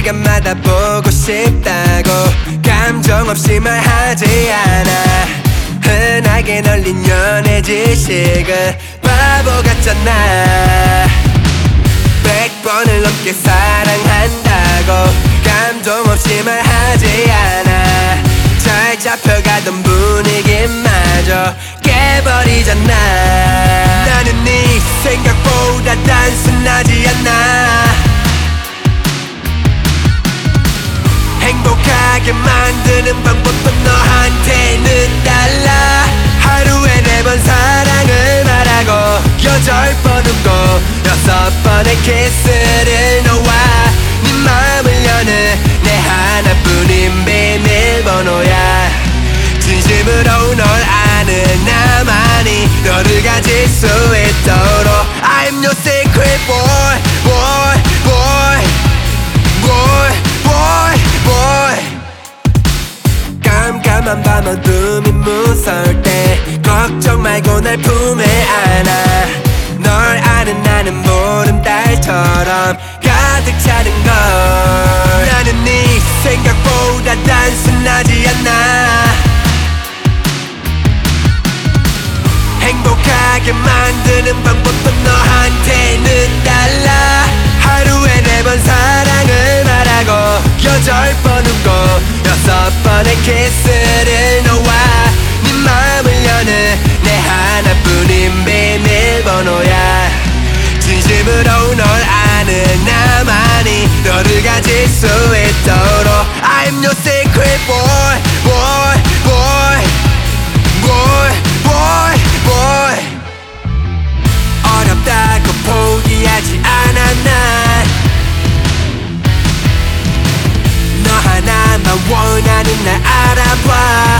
시간마다 보고 싶다고 감정 없이 말하지 않아. 흔하게 널린 연애 지식은 바보 같잖아. 100번을 넘게 사랑한다고 감동 없이 말하지 않아. 잘 잡혀가던 분위기마저 깨버리잖아. 나는 네 생각보다 단순하지 않아. 행복하게 만드는 방법도 너한테는 달라. 하루에 4번 사랑을 말하고 8번 웃고 6번의 키스를 너와 네 마음을 여는 내 하나뿐인 비밀번호야. 진심으로 널 아는 나만이 너를 가질 수 있도록 I'm your secret boy, boy, boy, boy, boy, boy. 깜깜한 밤 어둠이 무서울 때 걱정 말고 날 품에 안아. 널 아는 나는 보름달처럼 가득 차는 걸. 나는 네 생각보다 단순하지 않아. 행복하게 만드는 방법도 너한테는 달라. 하루에 4번 사랑을 말하고 8번 웃고 6번의 키스를 너와 네 마음을 여는 내 하나뿐인 비밀번호야. 진심으로 널 아는 나만이 너를 가질 수 있도록 I'm your secret boy, boy, boy, boy, boy, boy. 어렵다고 포기하지 않아. 난 너 하나만 원하는 날 알아봐.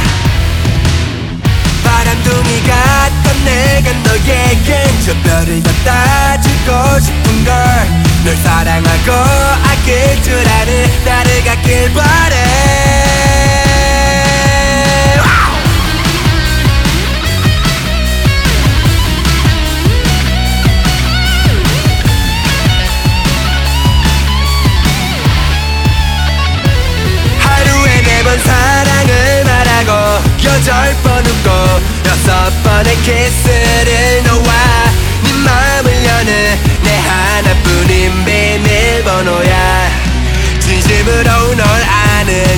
바람둥이 같던 내가 너에겐 저 별을 갖다 주고 싶은 걸. 널 사랑하고 아낄 줄 아는 나를 갖길 바래. 하루에 4번 사랑을 말하고 8번 웃고 6번의 키스를 너와 네 마음을 여는 내 하나뿐인 비밀번호야. 진심으로 널 아는